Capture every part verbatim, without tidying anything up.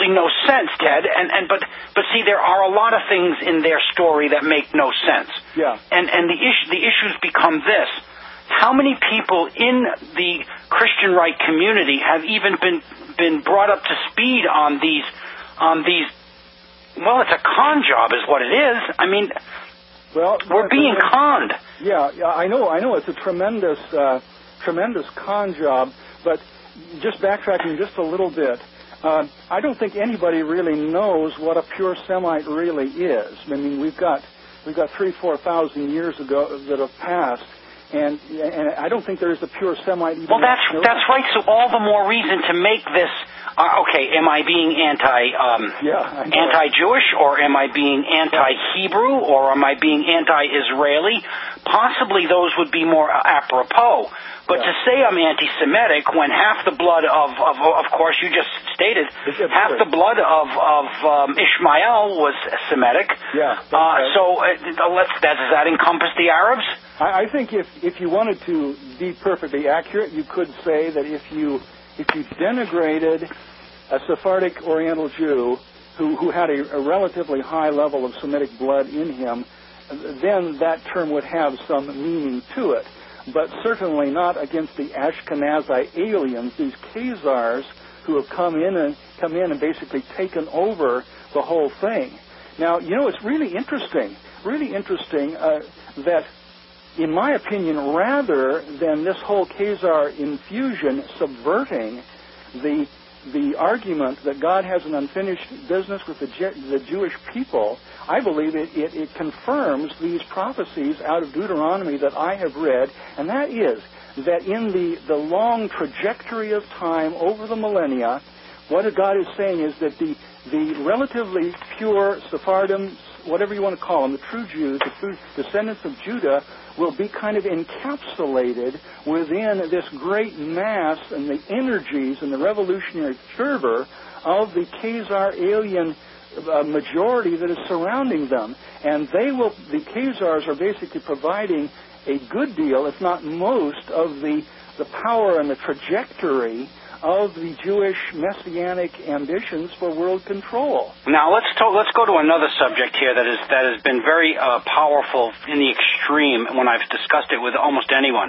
absolutely no sense, Ted. And, and but but see, there are a lot of things in their story that make no sense. Yeah. And and the issue the issues become this: how many people in the Christian right community have even been been brought up to speed on these on these? Well, it's a con job, is what it is. I mean, well, we're being conned. Yeah, yeah, I know, I know. It's a tremendous, uh, tremendous con job. But just backtracking just a little bit, uh, I don't think anybody really knows what a pure Semite really is. I mean, we've got we've got three, four thousand years ago that have passed, and and I don't think there is a pure Semite. Even well, that's that's right. So all the more reason to make this. Uh, okay, am I being anti um, yeah, anti-Jewish, or am I being anti-Hebrew, or am I being anti-Israeli? Possibly those would be more apropos. But yeah. to say I'm anti-Semitic when half the blood of, of, of course, you just stated, half the blood of, of um, Ishmael was Semitic. Yeah. Uh, right. So uh, let's, that, does that encompass the Arabs? I, I think if, if you wanted to be perfectly accurate, you could say that if you if you denigrated a Sephardic Oriental Jew who, who had a, a relatively high level of Semitic blood in him, then that term would have some meaning to it. But certainly not against the Ashkenazi aliens, these Khazars who have come in and come in and basically taken over the whole thing. Now, you know, it's really interesting, really interesting uh, that, in my opinion, rather than this whole Khazar infusion subverting the the argument that God has an unfinished business with the, Je- the Jewish people, I believe it, it, it confirms these prophecies out of Deuteronomy that I have read, and that is that in the, the long trajectory of time over the millennia, what God is saying is that the, the relatively pure Sephardim, whatever you want to call them, the true Jews, the true descendants of Judah, will be kind of encapsulated within this great mass and the energies and the revolutionary fervor of the Khazar alien uh, majority that is surrounding them. And they will, the Khazars are basically providing a good deal, if not most, of the, the power and the trajectory of the Jewish messianic ambitions for world control. Now let's talk, let's go to another subject here that is that has been very uh, powerful in the extreme when I've discussed it with almost anyone.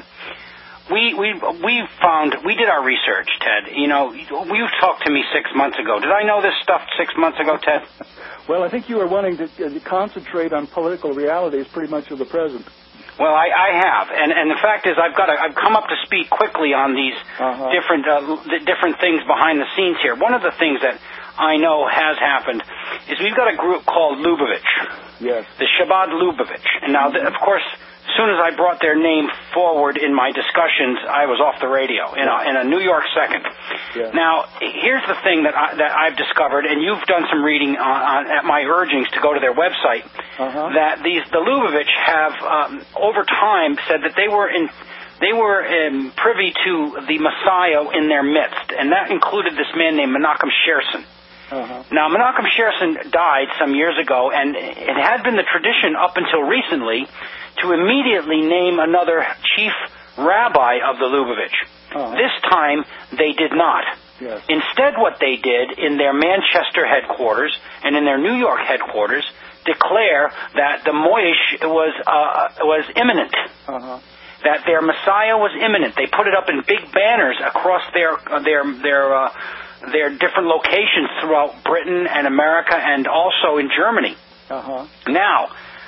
We we we found we did our research, Ted. You know, you talked to me six months ago. Did I know this stuff six months ago, Ted? Well, I think you were wanting to, uh, to concentrate on political realities pretty much of the present. Well, I, I have, and and the fact is, I've got to, I've come up to speed quickly on these uh-huh. different uh, different things behind the scenes here. One of the things that I know has happened is we've got a group called Lubavitch, yes, the Chabad Lubavitch, and now, the, of course, as soon as I brought their name forward in my discussions, I was off the radio in a, in a New York second. Yeah. Now, here's the thing that, I, that I've discovered, and you've done some reading on, on, at my urgings to go to their website, uh-huh. that these the Lubavitch have, um, over time, said that they were in they were um, privy to the Messiah in their midst, and that included this man named Menachem Sherson. Uh-huh. Now, Menachem Sherson died some years ago, and it had been the tradition up until recently to immediately name another chief rabbi of the Lubavitch. Uh-huh. This time, they did not. Yes. Instead, what they did in their Manchester headquarters and in their New York headquarters declare that the Moish was uh, was imminent. Uh-huh. That their Messiah was imminent. They put it up in big banners across their uh, their their uh, their different locations throughout Britain and America and also in Germany. Uh-huh. Now,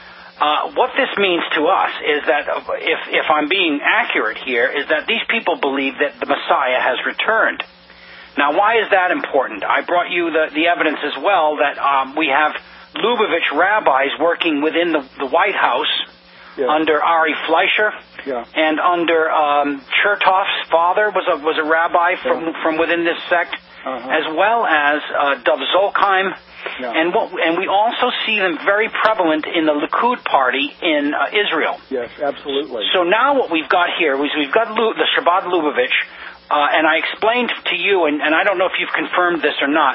uh, what this means to us is that, if, if I'm being accurate here, is that these people believe that the Messiah has returned. Now, why is that important? I brought you the, the evidence as well that um, we have Lubavitch rabbis working within the, the White House yeah. under Ari Fleischer yeah. and under um, Chertoff's father was a was a rabbi from yeah. from within this sect, uh-huh. as well as uh, Dov Zolkheim. Yeah. And what, and we also see them very prevalent in the Likud party in uh, Israel. Yes, absolutely. So now what we've got here is we've got Lu, the Chabad Lubavitch, uh, and I explained to you, and, and I don't know if you've confirmed this or not,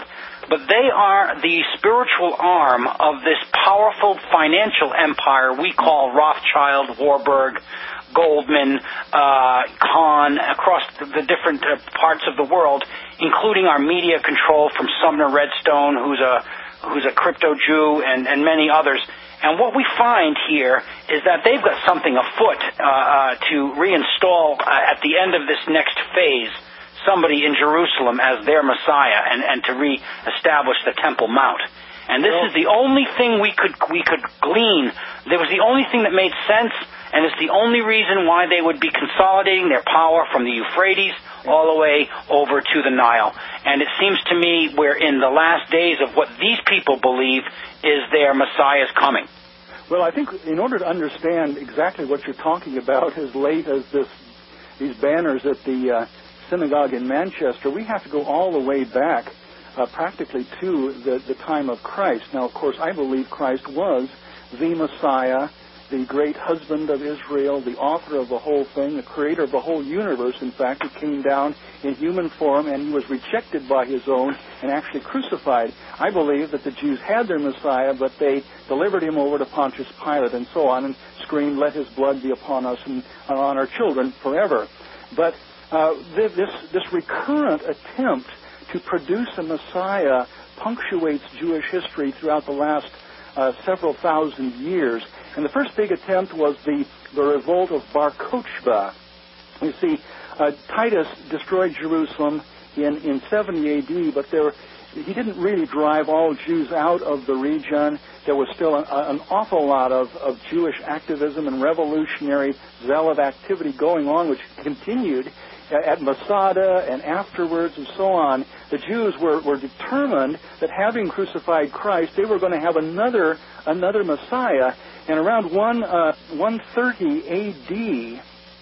but they are the spiritual arm of this powerful financial empire we call Rothschild, Warburg, Goldman, uh, Kahn, across the different uh, parts of the world, including our media control from Sumner Redstone, who's a who's a crypto Jew, and, and many others. And what we find here is that they've got something afoot uh, uh, to reinstall uh, at the end of this next phase somebody in Jerusalem as their Messiah, and, and to re-establish the Temple Mount. And this is the only thing we could we could glean. There was the only thing that made sense, and it's the only reason why they would be consolidating their power from the Euphrates all the way over to the Nile. And it seems to me we're in the last days of what these people believe is their Messiah's coming. Well, I think in order to understand exactly what you're talking about, as late as this, these banners at the uh, synagogue in Manchester, we have to go all the way back uh, practically to the, the time of Christ. Now, of course, I believe Christ was the Messiah, the great husband of Israel, the author of the whole thing, the creator of the whole universe. In fact, he came down in human form, and he was rejected by his own and actually crucified. I believe that the Jews had their Messiah, but they delivered him over to Pontius Pilate and so on, and screamed, "Let his blood be upon us and on our children forever." But uh, this, this recurrent attempt to produce a Messiah punctuates Jewish history throughout the last uh, several thousand years. And the first big attempt was the, the revolt of Bar Kokhba. You see, uh, Titus destroyed Jerusalem in, in seventy A D, but there, he didn't really drive all Jews out of the region. There was still an, an awful lot of, of Jewish activism and revolutionary zealot activity going on, which continued at Masada and afterwards and so on. The Jews were, were determined that having crucified Christ, they were going to have another another Messiah. And around one, uh, one thirty A D,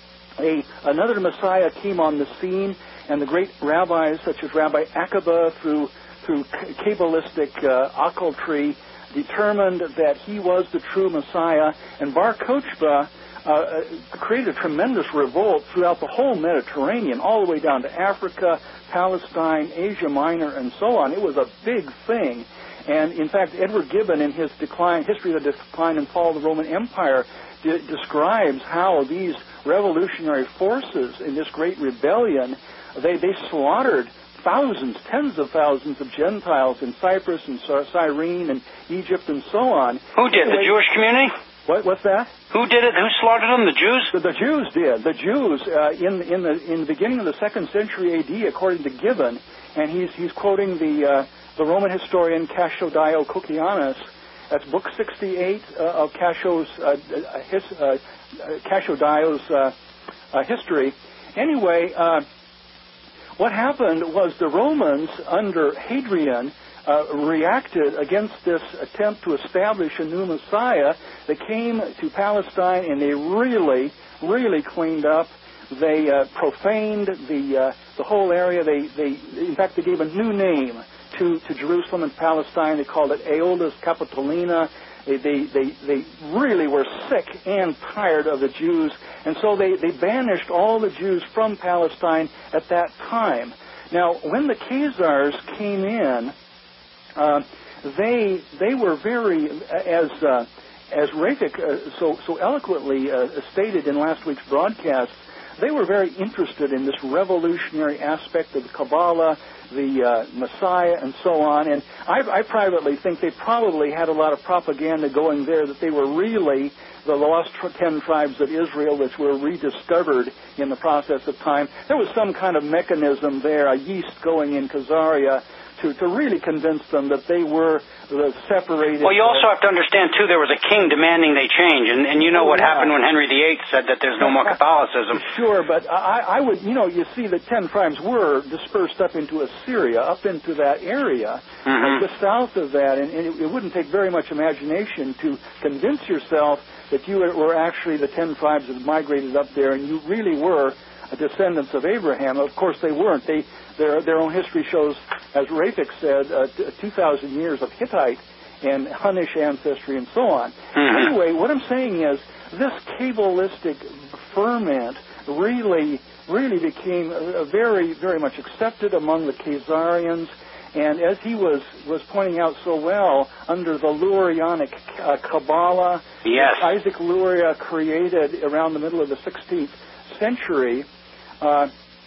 a, another Messiah came on the scene, and the great rabbis, such as Rabbi Akiba, through through Kabbalistic uh, occultry, determined that he was the true Messiah. And Bar Kokhba uh, created a tremendous revolt throughout the whole Mediterranean, all the way down to Africa, Palestine, Asia Minor, and so on. It was a big thing. And, in fact, Edward Gibbon, in his decline, History of the Decline and Fall of the Roman Empire, de- describes how these revolutionary forces in this great rebellion, they, they slaughtered thousands, tens of thousands of Gentiles in Cyprus and Cyrene and Egypt and so on. Who did? Anyway, the Jewish community? What, what's that? Who did it? Who slaughtered them? The Jews? The, the Jews did. The Jews, uh, in, in, the, in the beginning of the second century A D, according to Gibbon, and he's, he's quoting the... Uh, The Roman historian Cassio Dio Cocceianus, that's book sixty-eight uh, of Cassio's, uh, his, uh, Cassio Dio's uh, uh, history. Anyway, uh, what happened was the Romans under Hadrian uh, reacted against this attempt to establish a new Messiah. They came to Palestine and they really, really cleaned up. They uh, profaned the uh, the whole area. They, they, in fact, they gave a new name to, to Jerusalem and Palestine. They called it Aeolus Capitolina. They, they, they, they really were sick and tired of the Jews, and so they, they banished all the Jews from Palestine at that time. Now, when the Khazars came in, uh, they they were very, as uh, as Rafik uh, so so eloquently uh, stated in last week's broadcast, they were very interested in this revolutionary aspect of the Kabbalah, the uh, Messiah, and so on. And I, I privately think they probably had a lot of propaganda going there that they were really the lost ten tribes of Israel, which were rediscovered in the process of time. There was some kind of mechanism there, a yeast going in Khazaria, to, to really convince them that they were the separated... Well, you also have to understand, too, there was a king demanding they change, and, and you know oh, what yeah. happened when Henry the Eighth said that there's no more Catholicism. Sure, but I, I would, you know, you see the ten tribes were dispersed up into Assyria, up into that area, mm-hmm. just south of that, and, and it, it wouldn't take very much imagination to convince yourself that you were actually the ten tribes that migrated up there, and you really were descendants of Abraham. Of course, they weren't. They their their own history shows, as Rafik said, uh, two thousand years of Hittite and Hunnish ancestry and so on. Mm-hmm. Anyway, what I'm saying is this Kabbalistic ferment really really became uh, very very much accepted among the Khazarians, And as he was, was pointing out so well, under the Lurianic uh, Kabbalah, yes. Isaac Luria created around the middle of the sixteenth century, uh,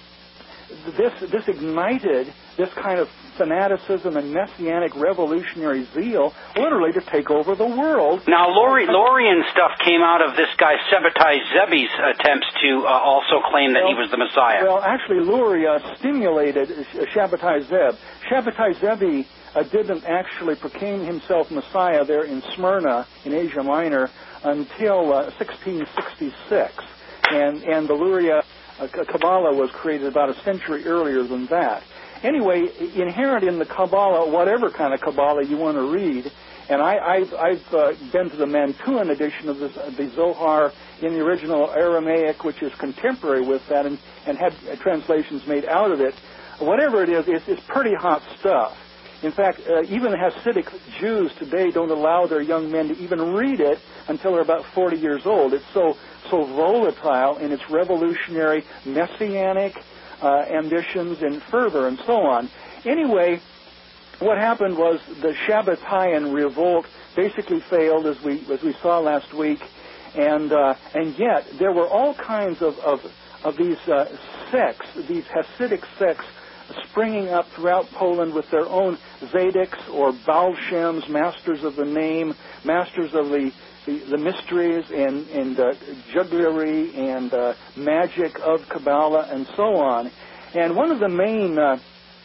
this this ignited this kind of fanaticism and messianic revolutionary zeal, literally to take over the world. Now, Lori, Lorian stuff came out of this guy Sabbatai Zebi's attempts to uh, also claim that well, he was the Messiah. Well, actually, Luria stimulated Sabbatai Zeb. Sabbatai Zebi uh, didn't actually proclaim himself Messiah there in Smyrna, in Asia Minor, until uh, sixteen sixty-six. And, and the Luria uh, Kabbalah was created about a century earlier than that. Anyway, inherent in the Kabbalah, whatever kind of Kabbalah you want to read, and I, I've, I've uh, been to the Mantuan edition of this, uh, the Zohar in the original Aramaic, which is contemporary with that, and, and had uh, translations made out of it. Whatever it is, it's, it's pretty hot stuff. In fact, uh, even Hasidic Jews today don't allow their young men to even read it until they're about forty years old. It's so so volatile in its revolutionary, messianic uh, ambitions and fervor and so on. Anyway, what happened was the Shabbatayan revolt basically failed, as we as we saw last week, and uh, and yet there were all kinds of of, of these uh, sects, these Hasidic sects, springing up throughout Poland with their own Zadyks or Baal Shems, masters of the name, masters of the the, the mysteries and, and uh, jugglery and uh, magic of Kabbalah and so on. And one of the main, uh,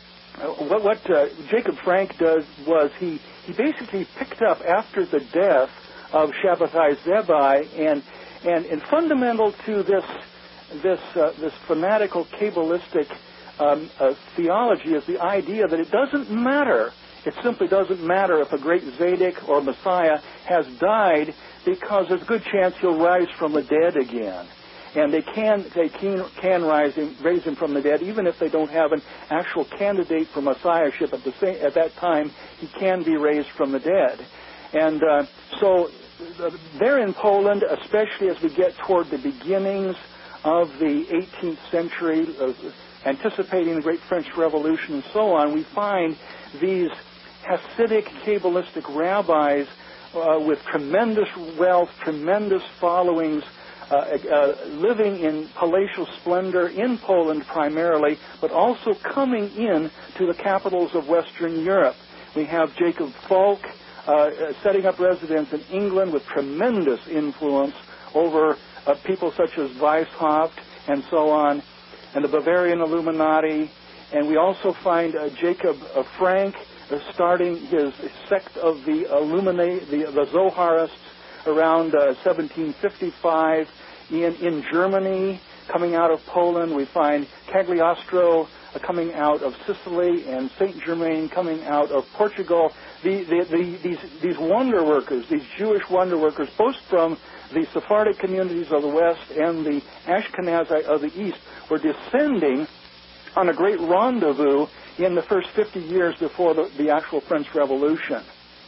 what, what uh, Jacob Frank does was he, he basically picked up after the death of Shabbatai Zebai, and, and, and fundamental to this, this, uh, this fanatical Kabbalistic Um, uh, theology is the idea that it doesn't matter. It simply doesn't matter if a great Zadik or Messiah has died, because there's a good chance he'll rise from the dead again. And they can they can, can rise him, raise him from the dead, even if they don't have an actual candidate for Messiahship at the same, at that time. He can be raised from the dead. And uh, so uh, there in Poland, especially as we get toward the beginnings of the eighteenth century, uh, anticipating the Great French Revolution and so on, we find these Hasidic, Kabbalistic rabbis uh, with tremendous wealth, tremendous followings, uh, uh, living in palatial splendor in Poland primarily, but also coming in to the capitals of Western Europe. We have Jacob Falk uh, setting up residence in England with tremendous influence over uh, people such as Weishaupt and so on, and the Bavarian Illuminati. And we also find uh, Jacob uh, Frank uh, starting his sect of the Illuminati, the, the Zoharists, around uh, seventeen fifty-five in, in Germany. Coming out of Poland, we find Cagliostro uh, coming out of Sicily, and Saint Germain coming out of Portugal. The, the, the, these, these wonder workers, these Jewish wonder workers, both from the Sephardic communities of the West and the Ashkenazite of the East, were descending on a great rendezvous in the first fifty years before the, the actual French Revolution.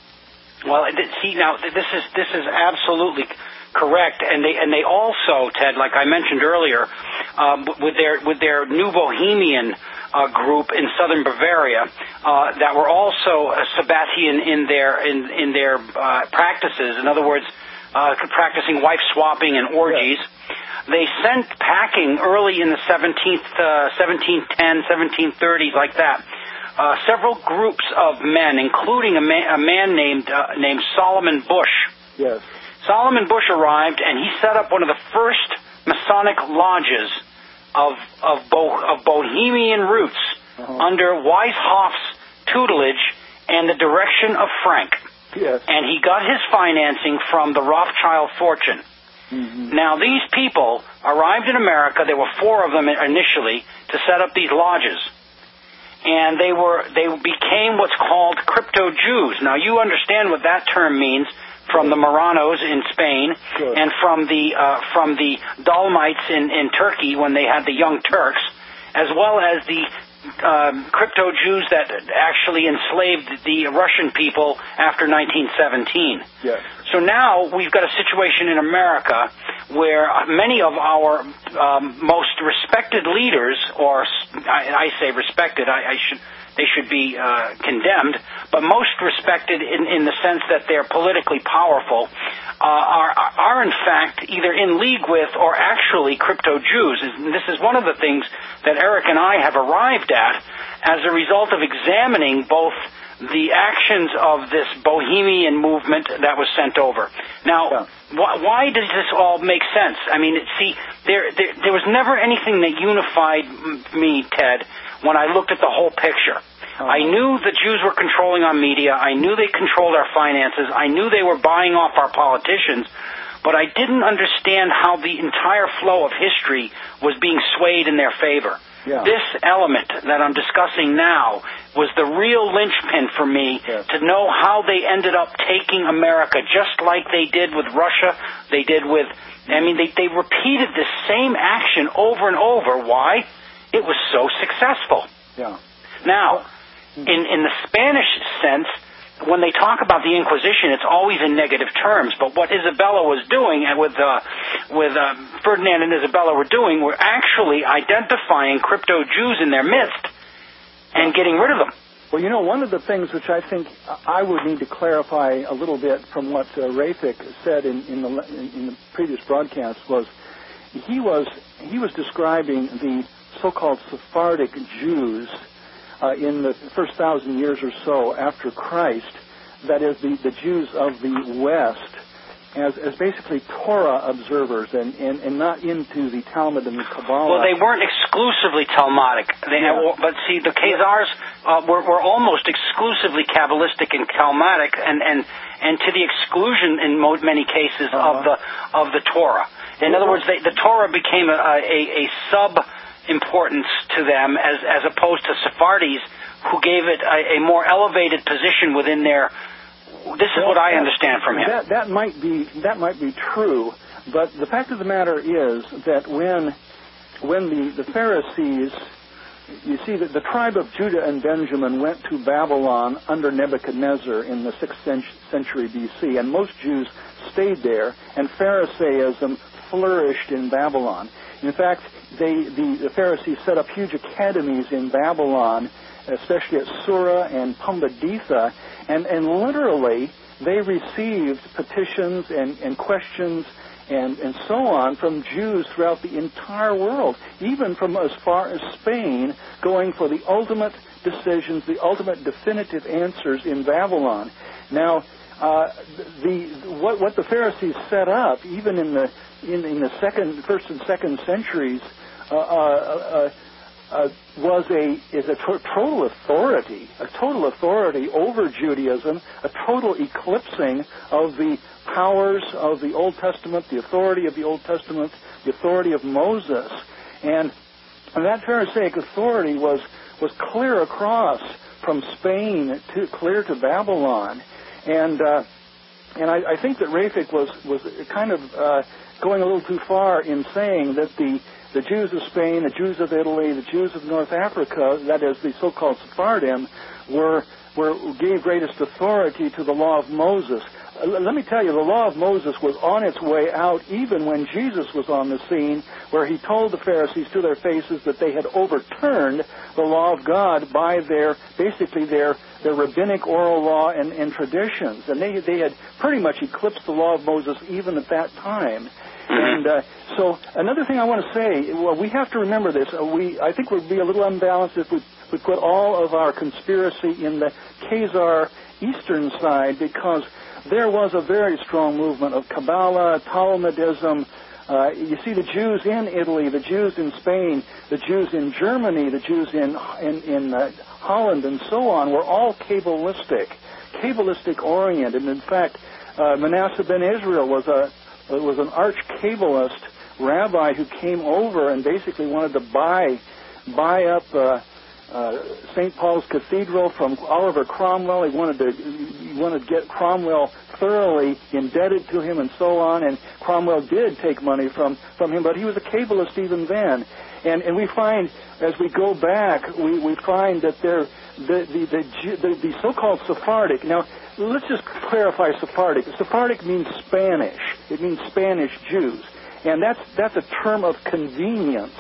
Well, see, now this is this is absolutely correct, and they and they also, Ted, like I mentioned earlier, um, with their with their New Bohemian uh, group in southern Bavaria, uh, that were also uh, Sabbatian in their in in their uh, practices. In other words, uh, practicing wife swapping and orgies. Yeah. They sent packing early in the seventeenth, uh, seventeen ten, seventeen thirties, like that. Uh, several groups of men, including a man, a man named uh, named Solomon Bush. Yes. Solomon Bush arrived, and he set up one of the first Masonic lodges of of, Bo- of Bohemian roots uh-huh. under Weishaupt's tutelage and the direction of Frank. Yes. And he got his financing from the Rothschild fortune. Mm-hmm. Now, these people arrived in America. There were four of them initially to set up these lodges. And they were they became what's called crypto Jews. Now, you understand what that term means from the Marranos in Spain, sure. and from the uh, from the Dolmites in, in Turkey when they had the Young Turks, as well as the um, crypto Jews that actually enslaved the Russian people after nineteen seventeen. Yes. So now we've got a situation in America where many of our um, most respected leaders, or I, I say respected, I, I should, they should be uh, condemned, but most respected in, in the sense that they're politically powerful, uh, are, are in fact either in league with or actually crypto-Jews. And this is one of the things that Eric and I have arrived at as a result of examining both the actions of this Bohemian movement that was sent over. Now, yeah. wh- why does this all make sense? I mean, see, there, there there was never anything that unified me, Ted, when I looked at the whole picture. Uh-huh. I knew the Jews were controlling our media. I knew they controlled our finances. I knew they were buying off our politicians. But I didn't understand how the entire flow of history was being swayed in their favor. Yeah. This element that I'm discussing now was the real linchpin for me yes. to know how they ended up taking America, just like they did with Russia, they did with, I mean, they, they repeated this same action over and over. Why? It was so successful. Yeah. Now, in, in the Spanish sense, when they talk about the Inquisition, it's always in negative terms. But what Isabella was doing, and with uh, with uh, Ferdinand and Isabella were doing, were actually identifying crypto-Jews in their midst and getting rid of them. Well, you know, one of the things which I think I would need to clarify a little bit from what uh, Rafik said in, in the in the previous broadcast was he was he was describing the so-called Sephardic Jews. Uh, in the first thousand years or so after Christ, that is the, the Jews of the West, as, as basically Torah observers and, and, and not into the Talmud and the Kabbalah. Well, they weren't exclusively Talmudic, they, yeah. but see, the Khazars uh, were, were almost exclusively Kabbalistic and Talmudic, and, and, and to the exclusion in mo- many cases uh-huh. of the of the Torah. In other words, they, the Torah became a, a, a sub. importance to them as as opposed to Sephardis, who gave it a, a more elevated position within their. This is well, what I that, understand from him. That, that might be that might be true, but the fact of the matter is that when when the, the Pharisees, you see that the tribe of Judah and Benjamin went to Babylon under Nebuchadnezzar in the sixth century B C, and most Jews stayed there, and Pharisaism flourished in Babylon. In fact, they, the, the Pharisees set up huge academies in Babylon, especially at Sura and Pumbeditha, and, and literally they received petitions and, and questions and, and so on from Jews throughout the entire world, even from as far as Spain, going for the ultimate decisions, the ultimate definitive answers in Babylon. Now, uh, the what, what the Pharisees set up, even in the in, in the second, first and second centuries, uh, uh, uh, uh, was a is a to- total authority, a total authority over Judaism, a total eclipsing of the powers of the Old Testament, the authority of the Old Testament, the authority of Moses, and, and that Pharisaic authority was was clear across from Spain to clear to Babylon, and uh, and I, I think that Rafik was was kind of uh, going a little too far in saying that the the Jews of Spain, the Jews of Italy, the Jews of North Africa, that is the so-called Sephardim, were were gave greatest authority to the law of Moses. Let me tell you, the law of Moses was on its way out even when Jesus was on the scene, where he told the Pharisees to their faces that they had overturned the law of God by their, basically their, their rabbinic oral law and, and traditions. And they, they had pretty much eclipsed the law of Moses even at that time. And uh, so another thing I want to say, well, we have to remember this. Uh, we, I think we'd be a little unbalanced if we, we put all of our conspiracy in the Khazar eastern side, because there was a very strong movement of Kabbalah, Talmudism. Uh, you see the Jews in Italy, the Jews in Spain, the Jews in Germany, the Jews in in, in uh, Holland, and so on, were all Kabbalistic, Kabbalistic oriented. And in fact, uh, Manasseh ben Israel was a was an arch Kabbalist rabbi who came over and basically wanted to buy buy up uh, uh, Saint Paul's Cathedral from Oliver Cromwell. He wanted to he wanted to get Cromwell thoroughly indebted to him and so on. And Cromwell did take money from, from him, but he was a Kabbalist even then. And and we find, as we go back, we, we find that there the the the, the the so-called Sephardic. Now, let's just clarify Sephardic. Sephardic means Spanish. It means Spanish Jews, and that's that's a term of convenience.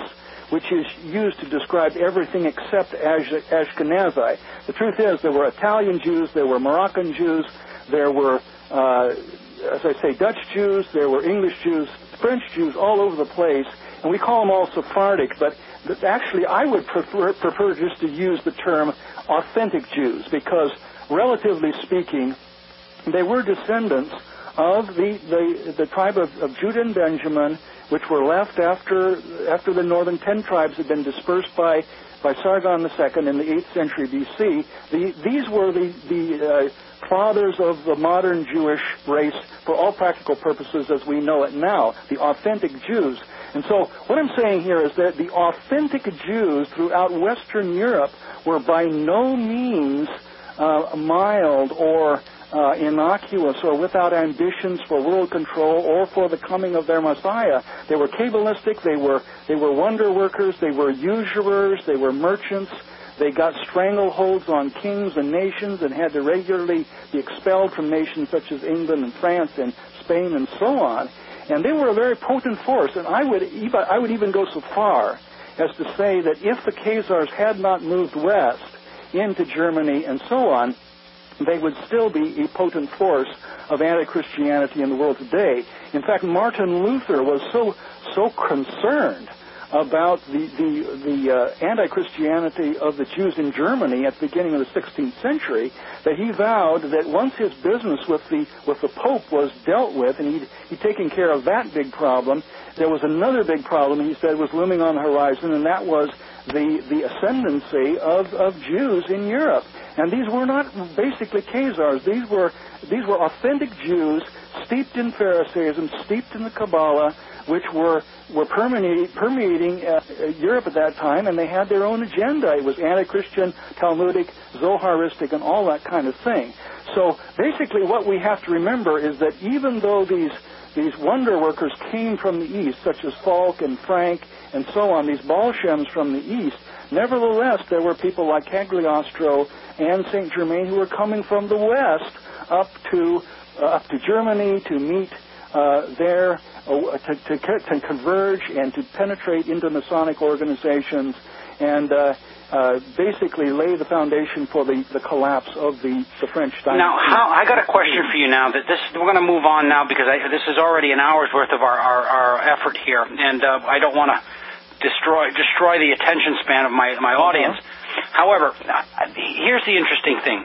which is used to describe everything except Ashkenazi. The truth is there were Italian Jews, there were Moroccan Jews, there were, uh, as I say, Dutch Jews, there were English Jews, French Jews all over the place, and we call them all Sephardic, but actually I would prefer, prefer just to use the term authentic Jews, because relatively speaking, they were descendants of the, the, the tribe of, of Judah and Benjamin, which were left after after the northern ten tribes had been dispersed by, by Sargon the Second in the eighth century B C. The, these were the, the uh, fathers of the modern Jewish race for all practical purposes as we know it now, the authentic Jews. And so what I'm saying here is that the authentic Jews throughout Western Europe were by no means uh, mild or uh, innocuous or without ambitions for world control or for the coming of their Messiah. They were cabalistic, they were, they were wonder workers, they were usurers, they were merchants. They got strangleholds on kings and nations and had to regularly be expelled from nations such as England and France and Spain and so on. And they were a very potent force, and I would even, I would even go so far as to say that if the Khazars had not moved west into Germany and so on, they would still be a potent force of anti-Christianity in the world today. In fact, Martin Luther was so so concerned about the the, the uh, anti-Christianity of the Jews in Germany at the beginning of the sixteenth century that he vowed that once his business with the with the Pope was dealt with and he'd, he'd taken care of that big problem, there was another big problem he said was looming on the horizon, and that was the the ascendancy of, of Jews in Europe. And these were not basically Khazars. These were these were authentic Jews steeped in Pharisaism, steeped in the Kabbalah, which were were permeating, permeating uh, Europe at that time, and they had their own agenda. It was anti-Christian, Talmudic, Zoharistic, and all that kind of thing. So basically what we have to remember is that even though these these wonder workers came from the East, such as Falk and Frank and so on, these Bolshems from the East, nevertheless there were people like Cagliostro and Saint Germain who were coming from the West up to uh, up to Germany to meet Uh, there uh, to, to, to converge and to penetrate into Masonic organizations and uh, uh, basically lay the foundation for the, the collapse of the, the French dynasty. Now, how, I got a question for you now. That this we're going to move on now because I, this is already an hour's worth of our, our, our effort here, and uh, I don't want to destroy destroy the attention span of my my audience. Uh-huh. However, here's the interesting thing.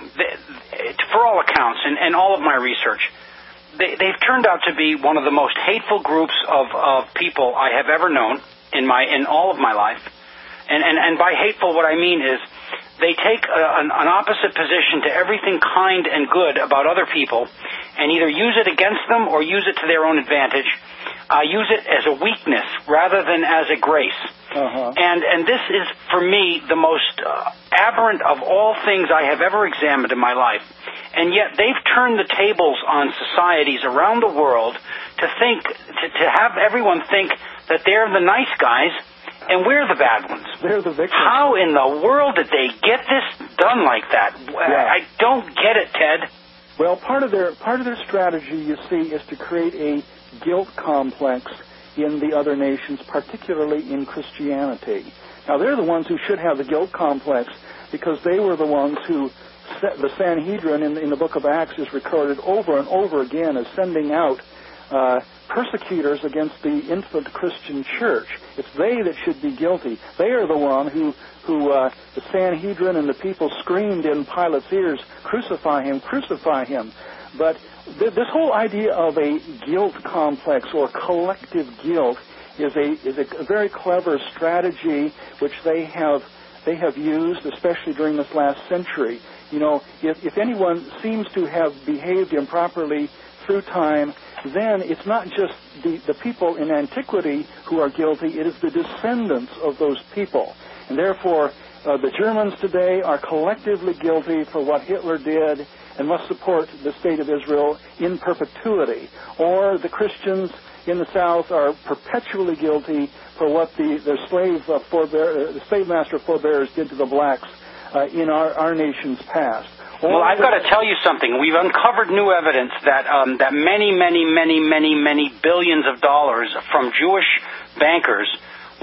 For all accounts, and, and all of my research, They, they've turned out to be one of the most hateful groups of, of people I have ever known in my in all of my life. And, and, and by hateful, what I mean is they take a, an, an opposite position to everything kind and good about other people and either use it against them or use it to their own advantage, uh, use it as a weakness rather than as a grace. Uh-huh. And, and this is, for me, the most uh, aberrant of all things I have ever examined in my life. And yet they've turned the tables on societies around the world to think, to, to have everyone think that they're the nice guys and we're the bad ones. They're the victims. How in the world did they get this done like that? Yeah. I don't get it, Ted. Well, part of their part of their strategy, you see, is to create a guilt complex in the other nations, particularly in Christianity. Now, they're the ones who should have the guilt complex because they were the ones who the Sanhedrin in, in the book of Acts is recorded over and over again as sending out uh, persecutors against the infant Christian church. It's they that should be guilty. They are the one who, who uh, the Sanhedrin and the people screamed in Pilate's ears, "Crucify him, crucify him." But th- this whole idea of a guilt complex or collective guilt is a is a very clever strategy which they have they have used, especially during this last century. You know, if, if anyone seems to have behaved improperly through time, then it's not just the, the people in antiquity who are guilty, it is the descendants of those people. And therefore, uh, the Germans today are collectively guilty for what Hitler did and must support the state of Israel in perpetuity. Or the Christians in the South are perpetually guilty for what the, their slave, uh, forbear, uh, the slave master forebears did to the blacks Uh, in our, our nation's past. Or well, I've got to tell you something. We've uncovered new evidence that um, that many, many, many, many, many billions of dollars from Jewish bankers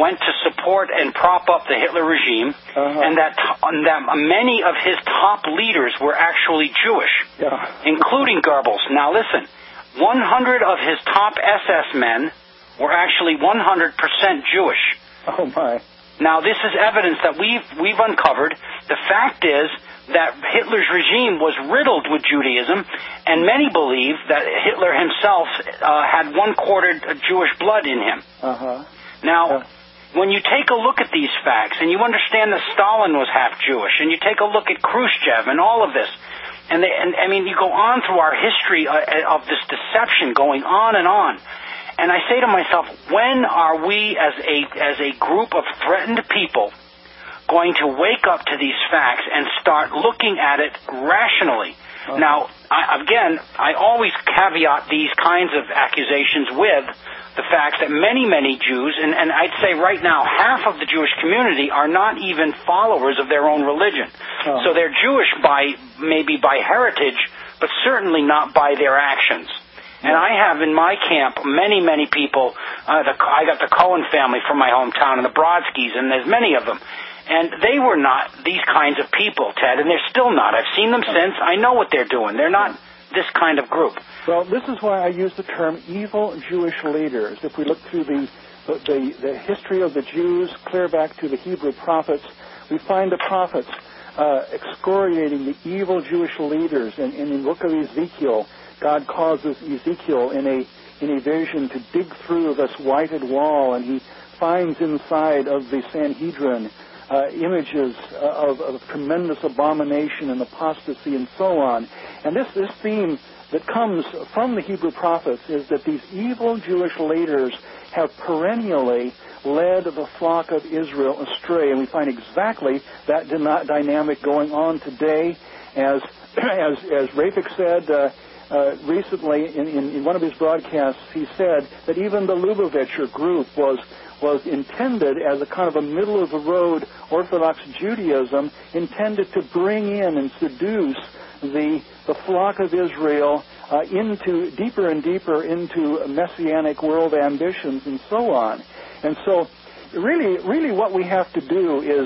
went to support and prop up the Hitler regime, uh-huh. and that and that many of his top leaders were actually Jewish, yeah. including Goebbels. Now listen, one hundred of his top S S men were actually one hundred percent Jewish. Oh my. Now this is evidence that we've we've uncovered. The fact is that Hitler's regime was riddled with Judaism, and many believe that Hitler himself uh, had one-quartered Jewish blood in him. Uh-huh. Now, yeah. when you take a look at these facts, and you understand that Stalin was half Jewish, and you take a look at Khrushchev and all of this, and, they, and I mean, you go on through our history uh, of this deception going on and on, and I say to myself, when are we as a as a group of threatened people going to wake up to these facts and start looking at it rationally? Uh-huh. Now, I, again, I always caveat these kinds of accusations with the fact that many, many Jews, and, and I'd say right now half of the Jewish community are not even followers of their own religion. Uh-huh. So they're Jewish by maybe by heritage, but certainly not by their actions. And I have in my camp many, many people. Uh, the, I got the Cohen family from my hometown, and the Brodskys, and there's many of them. And they were not these kinds of people, Ted, and they're still not. I've seen them since. I know what they're doing. They're not this kind of group. Well, this is why I use the term evil Jewish leaders. If we look through the the, the, the history of the Jews, clear back to the Hebrew prophets, we find the prophets uh, excoriating the evil Jewish leaders. And, and in the book of Ezekiel, God causes Ezekiel in a in a vision to dig through this whited wall, and he finds inside of the Sanhedrin Uh, images uh, of, of tremendous abomination and apostasy and so on. And this, this theme that comes from the Hebrew prophets is that these evil Jewish leaders have perennially led the flock of Israel astray. And we find exactly that dyna- dynamic going on today. As as, as Rafik said uh, uh, recently in, in, in one of his broadcasts, he said that even the Lubavitcher group was was intended as a kind of a middle-of-the-road Orthodox Judaism, intended to bring in and seduce the the flock of Israel uh, into deeper and deeper into messianic world ambitions and so on. And so, really, really, what we have to do is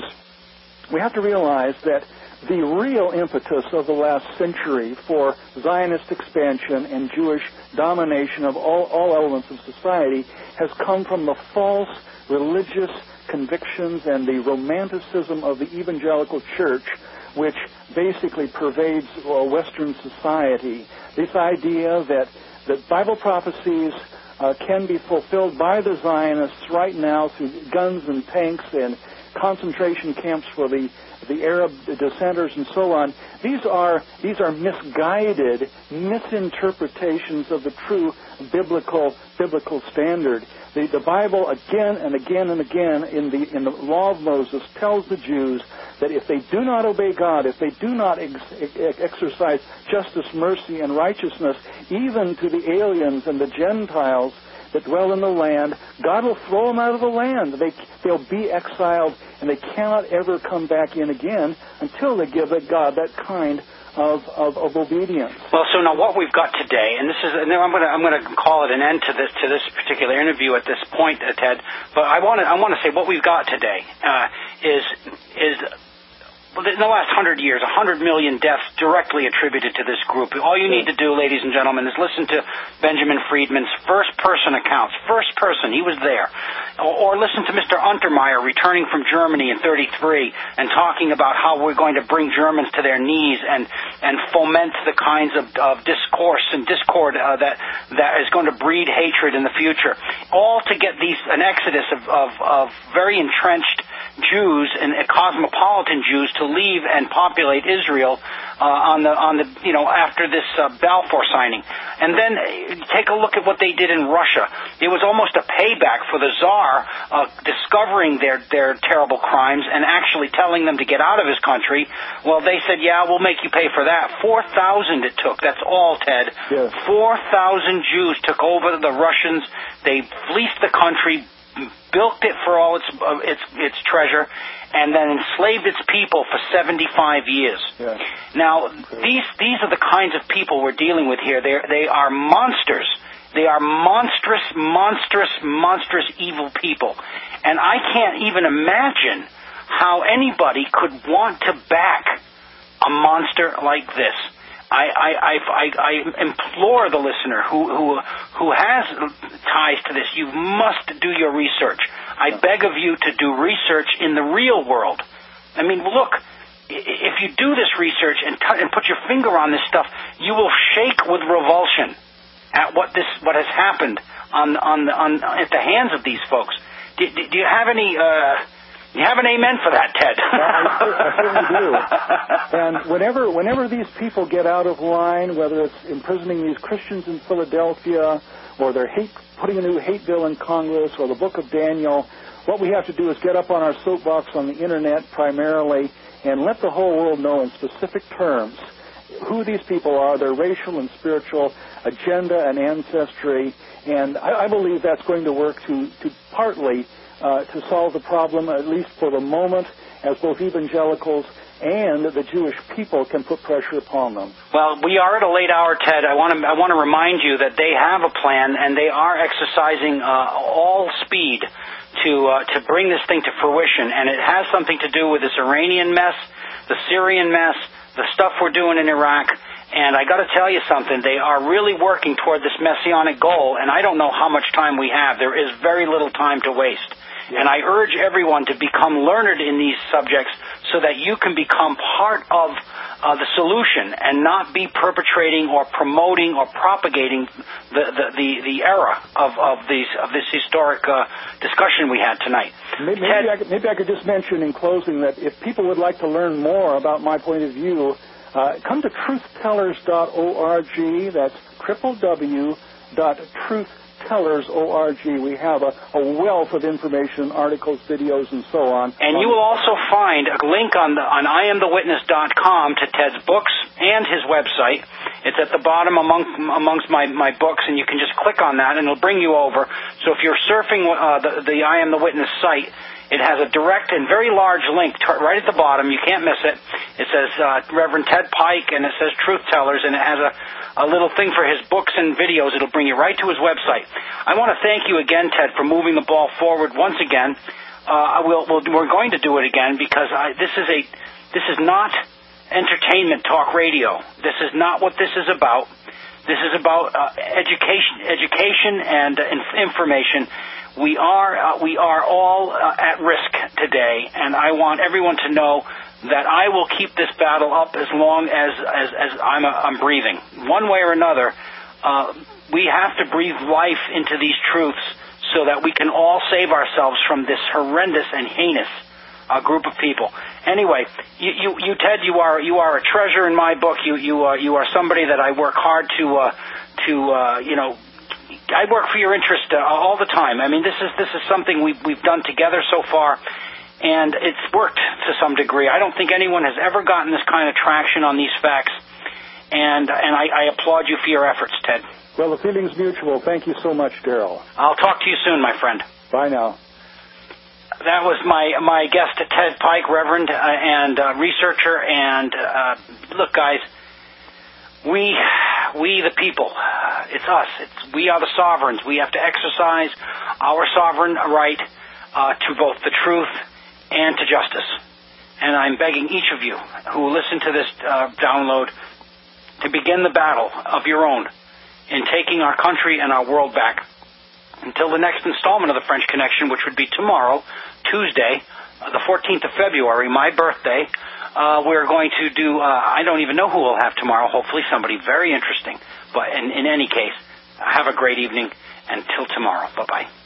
we have to realize that the real impetus of the last century for Zionist expansion and Jewish domination of all, all elements of society has come from the false religious convictions and the romanticism of the evangelical church, which basically pervades uh, Western society. This idea that, that Bible prophecies uh, can be fulfilled by the Zionists right now through guns and tanks and concentration camps for the the Arab dissenters and so on. These are these are misguided misinterpretations of the true biblical biblical standard. The, the Bible again and again and again in the in the Law of Moses tells the Jews that if they do not obey God, if they do not ex- ex- exercise justice, mercy, and righteousness, even to the aliens and the Gentiles that dwell in the land, God will throw them out of the land. They, they'll be exiled, and they cannot ever come back in again until they give God that kind of, of, of obedience. Well, so now what we've got today, and this is, and I'm going to I'm going to call it an end to this to this particular interview at this point, uh, Ted. But I want to I want to say what we've got today uh, is is. Well, in the last hundred years, a hundred million deaths directly attributed to this group. All you need to do, ladies and gentlemen, is listen to Benjamin Friedman's first-person accounts. First person, he was there. Or, or listen to Mister Untermeyer returning from Germany in thirty-three and talking about how we're going to bring Germans to their knees and, and foment the kinds of, of discourse and discord uh, that that is going to breed hatred in the future. All to get these an exodus of, of, of very entrenched Jews and cosmopolitan Jews to leave and populate Israel uh, on the on the you know after this uh, Balfour signing. And then uh, take a look at what they did in Russia. It was almost a payback for the Tsar uh, discovering their their terrible crimes and actually telling them to get out of his country. Well, they said, yeah, we'll make you pay for that. Four thousand it took. That's all, Ted. Yes. Four thousand Jews took over the Russians. They fleeced the country, bilked it for all its uh, its its treasure, and then enslaved its people for seventy-five years. Yeah. Now, these these are the kinds of people we're dealing with here. They they are monsters They are monstrous, monstrous, monstrous evil people. And I can't even imagine how anybody could want to back a monster like this. I, I, I, I, I implore the listener who, who, who has ties to this, you must do your research. I beg of you to do research in the real world. I mean, look, if you do this research and, t- and put your finger on this stuff, you will shake with revulsion at what this, what has happened on, on, on, at the hands of these folks. Do, do you have any, uh, you have an amen for that, Ted? I certainly do. And whenever, whenever these people get out of line, whether it's imprisoning these Christians in Philadelphia, or they're hate, putting a new hate bill in Congress, or the Book of Daniel, what we have to do is get up on our soapbox on the Internet primarily and let the whole world know in specific terms who these people are, their racial and spiritual agenda and ancestry. And I, I believe that's going to work to, to partly uh, to solve the problem, at least for the moment, as both evangelicals and the Jewish people can put pressure upon them. Well, we are at a late hour, Ted. I want to I want to remind you that they have a plan, and they are exercising uh, all speed to uh, to bring this thing to fruition. And it has something to do with this Iranian mess, the Syrian mess, the stuff we're doing in Iraq. And I got to tell you something, they are really working toward this messianic goal, and I don't know how much time we have. There is very little time to waste. Yeah. And I urge everyone to become learned in these subjects so that you can become part of uh, the solution and not be perpetrating or promoting or propagating the the, the, the era of, of these of this historic uh, discussion we had tonight. Maybe, Ted, maybe, I could, maybe I could just mention in closing that if people would like to learn more about my point of view, uh, come to truth tellers dot org. That's w w w dot truth tellers dot org. We have a, a wealth of information, articles, videos, and so on. And you will also find a link on the, on I am the witness dot com to Ted's books and his website. It's at the bottom among, amongst my, my books, and you can just click on that, and it'll bring you over. So if you're surfing uh, the, the I Am the Witness site, it has a direct and very large link t- right at the bottom. You can't miss it. It says uh, Reverend Ted Pike, and it says Truth Tellers, and it has a, a little thing for his books and videos. It'll bring you right to his website. I want to thank you again, Ted, for moving the ball forward once again. Uh, we'll, we'll, we're going to do it again because I, this is a this is not entertainment talk radio. This is not what this is about. This is about uh, education, education and uh, information. We are uh, we are all uh, at risk today, and I want everyone to know that I will keep this battle up as long as as, as I'm, uh, I'm breathing. One way or another, uh, we have to breathe life into these truths so that we can all save ourselves from this horrendous and heinous uh, group of people. Anyway, you, you, you Ted, you are you are a treasure in my book. You you are you are somebody that I work hard to uh, to uh, you know. I work for your interest uh, all the time. I mean, this is this is something we've we've done together so far, and it's worked to some degree. I don't think anyone has ever gotten this kind of traction on these facts, and and I, I applaud you for your efforts, Ted. Well, the feeling's mutual. Thank you so much, Daryl. I'll talk to you soon, my friend. Bye now. That was my my guest, Ted Pike, Reverend uh, and uh, researcher. And uh, look, guys. We, we the people, it's us. It's, we are the sovereigns. We have to exercise our sovereign right uh, to both the truth and to justice. And I'm begging each of you who listen to this uh, download to begin the battle of your own in taking our country and our world back. Until the next installment of the French Connection, which would be tomorrow, Tuesday, uh, the fourteenth of February, my birthday. Uh, we're going to do, uh, I don't even know who we'll have tomorrow, hopefully somebody very interesting. But in, in any case, have a great evening. Until tomorrow. Bye-bye.